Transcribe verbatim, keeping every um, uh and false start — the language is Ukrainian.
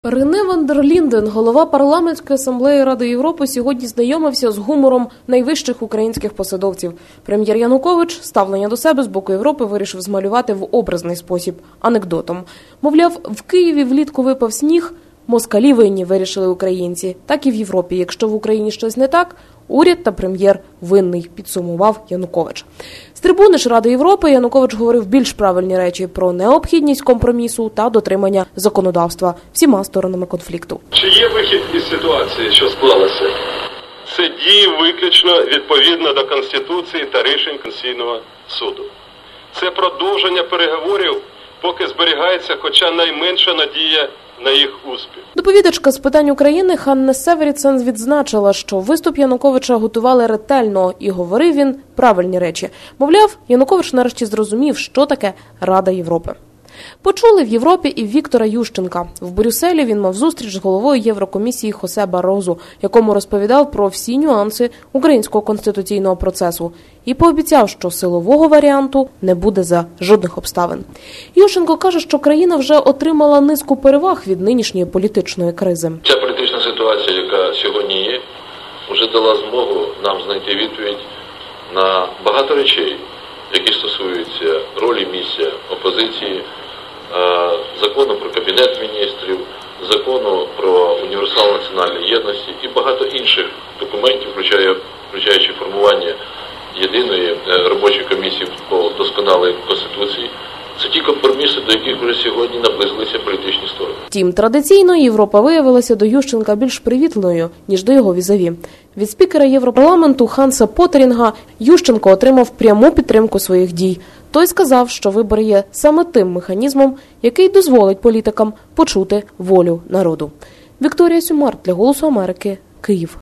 Рене ван дер Лінден, голова парламентської асамблеї Ради Європи, сьогодні знайомився з гумором найвищих українських посадовців. Прем'єр Янукович ставлення до себе з боку Європи вирішив змалювати в образний спосіб – анекдотом. Мовляв, в Києві влітку випав сніг, москалі винні, вирішили українці. Так і в Європі. Якщо в Україні щось не так, уряд та прем'єр винний, підсумував Янукович. З трибуни ж Ради Європи Янукович говорив більш правильні речі про необхідність компромісу та дотримання законодавства всіма сторонами конфлікту. Чи є вихід із ситуації, що склалася? Це діє виключно відповідно до Конституції та рішень Конституційного суду. Це продовження переговорів, поки зберігається хоча найменша надія на їх успіх. Доповідачка з питань України Ханна Северідсен відзначила, що виступ Януковича готували ретельно і говорив він правильні речі. Мовляв, Янукович нарешті зрозумів, що таке Рада Європи. Почули в Європі і Віктора Ющенка. В Брюсселі він мав зустріч з головою Єврокомісії Хосе Барозу, якому розповідав про всі нюанси українського конституційного процесу. І пообіцяв, що силового варіанту не буде за жодних обставин. Ющенко каже, що країна вже отримала низку переваг від нинішньої політичної кризи. Ця політична ситуація, яка сьогодні є, вже дала змогу нам знайти відповідь на багато речей, які стосуються ролі місця опозиції, закону про Кабінет міністрів, закону про універсал національної єдності і багато інших документів, включаючи формування єдиної робочої комісії по досконалій Конституції. Це ті компроміси, до яких вже сьогодні наблизилися політичні сторони. Втім, традиційно Європа виявилася до Ющенка більш привітливою, ніж до його візаві. Від спікера Європарламенту Ханса Поттерінга Ющенко отримав пряму підтримку своїх дій. Той сказав, що вибори є саме тим механізмом, який дозволить політикам почути волю народу. Вікторія Сюмар для «Голосу Америки», Київ.